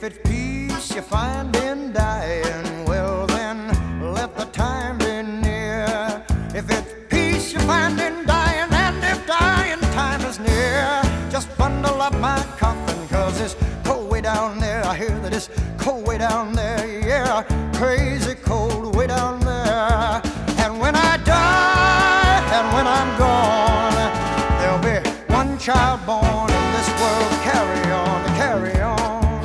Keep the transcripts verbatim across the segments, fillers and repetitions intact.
it's peace you find in dying, well then let the time be near. If it's peace you find in dying, and if dying time is near, just bundle up my coffin, cause it's cold way down there. I hear that it's cold way down there, yeah, crazy cold way down there. And when I die, and when I'm gone, there'll be one child born in this world to carry on, to carry on.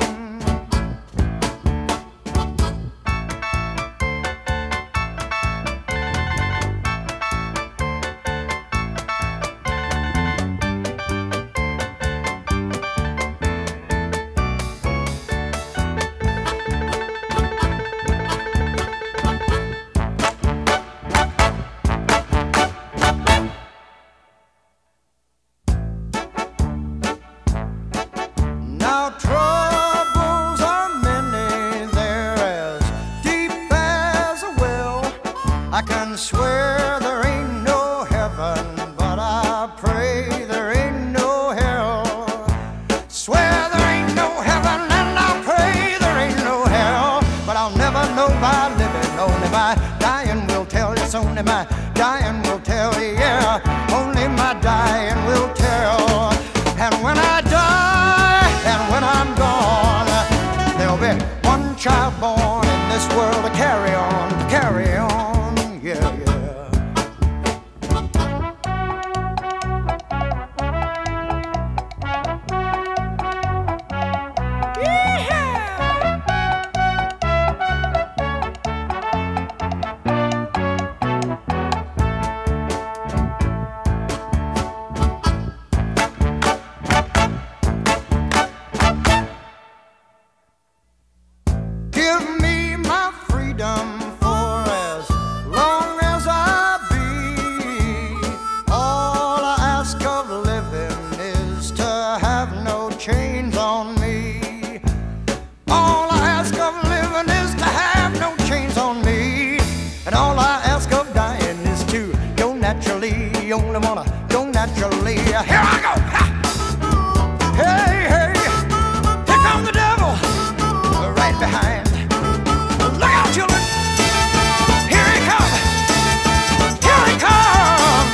Now troubles are many, they're as deep as a well. I can swear there ain't no heaven, but I pray there ain't no hell. Swear there ain't no heaven, and I pray there ain't no hell. But I'll never know by living, only by dying will tell. It's only my dying will tell, yeah, only my dying will tell. And when I die, and when I'm gone, there'll be one child born in this world to carry on, to carry on, yeah, yeah. Give me my freedom for as long as I be. All I ask of living is to have no chains on me. All I ask of living is to have no chains on me. And all I ask of dying is to go naturally. You only wanna go naturally. Here I go! Ha! Hey, hey! Here comes the devil! Right behind. Look out, children! Here he comes! Here he comes!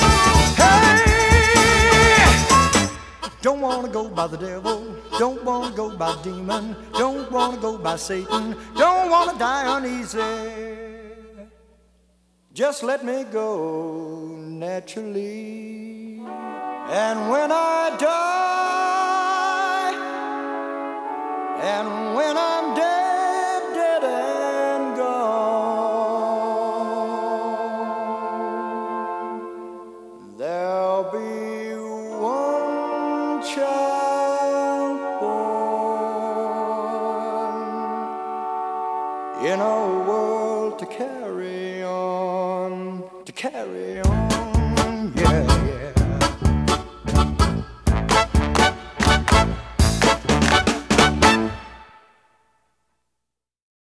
Hey! Don't wanna go by the devil. Don't wanna go by demon. Don't wanna go by Satan. Don't wanna die uneasy. Just let me go naturally. And when I die, and when I'm dead, dead and gone, there'll be one child born in a world to carry on, to carry on.